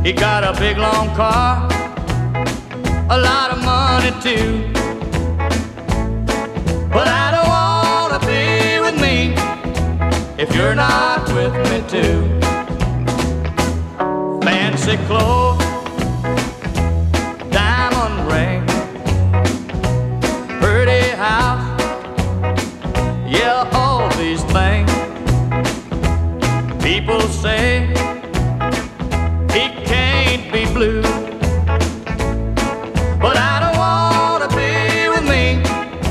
He got a big long car, a lot of money too. But I don't wanna be with me if you're not with me too. Fancy clothes, diamond ring, pretty house, yeah, all these things. People say